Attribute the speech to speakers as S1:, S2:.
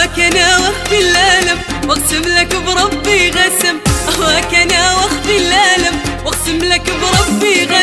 S1: أهواك أنا واخفي الألم واقسم لك بربي غسم، أهواك أنا واخفي الألم واقسم لك بربي غسم.